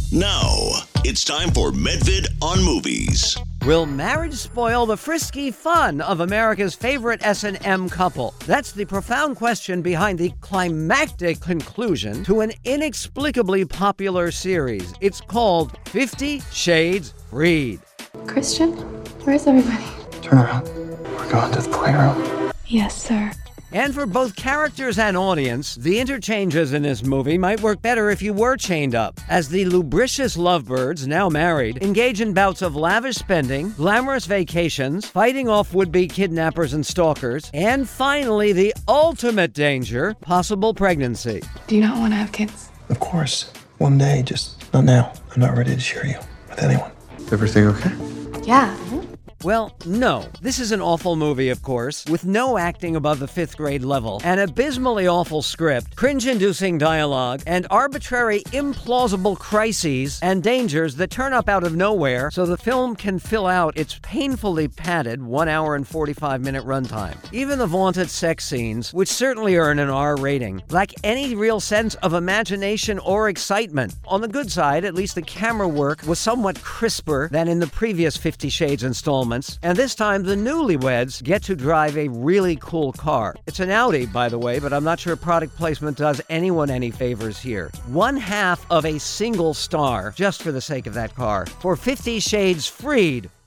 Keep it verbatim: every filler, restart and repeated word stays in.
Now, it's time for Medvid on Movies. Will marriage spoil the frisky fun of America's favorite S and M couple? That's the profound question behind the climactic conclusion to an inexplicably popular series. It's called Fifty Shades Freed. Christian, where's everybody? Turn around. We're going to the playroom. Yes, sir. And for both characters and audience, the interchanges in this movie might work better if you were chained up, as the lubricious lovebirds, now married, engage in bouts of lavish spending, glamorous vacations, fighting off would-be kidnappers and stalkers, and finally the ultimate danger, possible pregnancy. Do you not want to have kids? Of course. One day, just not now. I'm not ready to share you with anyone. Everything okay? Yeah. Well, no. This is an awful movie, of course, with no acting above the fifth grade level, an abysmally awful script, cringe-inducing dialogue, and arbitrary, implausible crises and dangers that turn up out of nowhere so the film can fill out its painfully padded one hour and forty-five minute runtime. Even the vaunted sex scenes, which certainly earn an R rating, lack any real sense of imagination or excitement. On the good side, at least the camera work was somewhat crisper than in the previous Fifty Shades installment. And this time, the newlyweds get to drive a really cool car. It's an Audi, by the way, but I'm not sure product placement does anyone any favors here. One half of a single star, just for the sake of that car, for Fifty Shades Freed.